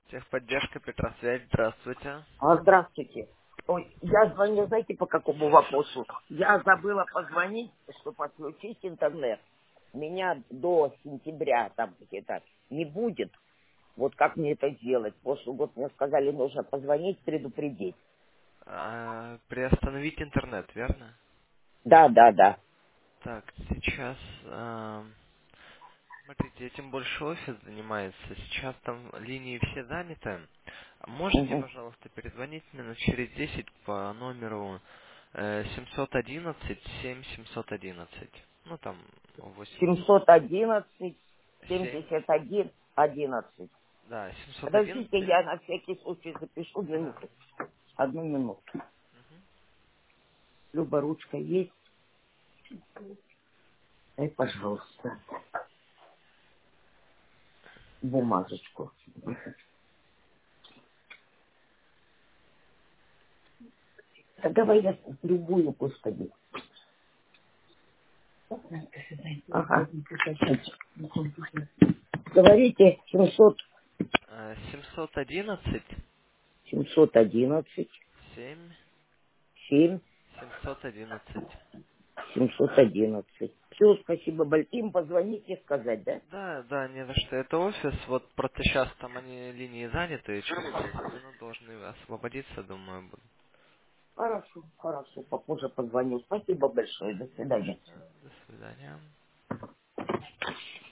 Техподдержка, Петросвязь, здравствуйте. Здравствуйте. Ой, я звоню, знаете, по какому вопросу? Я забыла позвонить, чтобы подключить интернет. Меня до сентября там где-то не будет. Вот как мне это сделать? Прошлый год мне сказали, нужно позвонить, предупредить. Приостановить интернет, верно? Да, да, да. Так, сейчас, смотрите, этим больше офис занимается. Сейчас там линии все заняты. Можете, Угу. пожалуйста, перезвонить минут через 10 по номеру 711 711. Ну, там 8. 711 7, 71 11. да, Подождите, 711. я на всякий случай запишу Да. минуту. Одну минуту. Мгм. Люба, ручка есть? Дай, пожалуйста, бумажечку. Да давай я любую, господи. Ага. Говорите 700, 711 711, 7 7, 711. 711. Все, спасибо большое. Им позвонить и сказать, да? Да, да, не за что. Это офис. Вот просто сейчас там они линии заняты, и через 10 минут должны освободиться, думаю, будут. Хорошо, хорошо. Попозже позвоню. Спасибо большое. До свидания. Да, до свидания.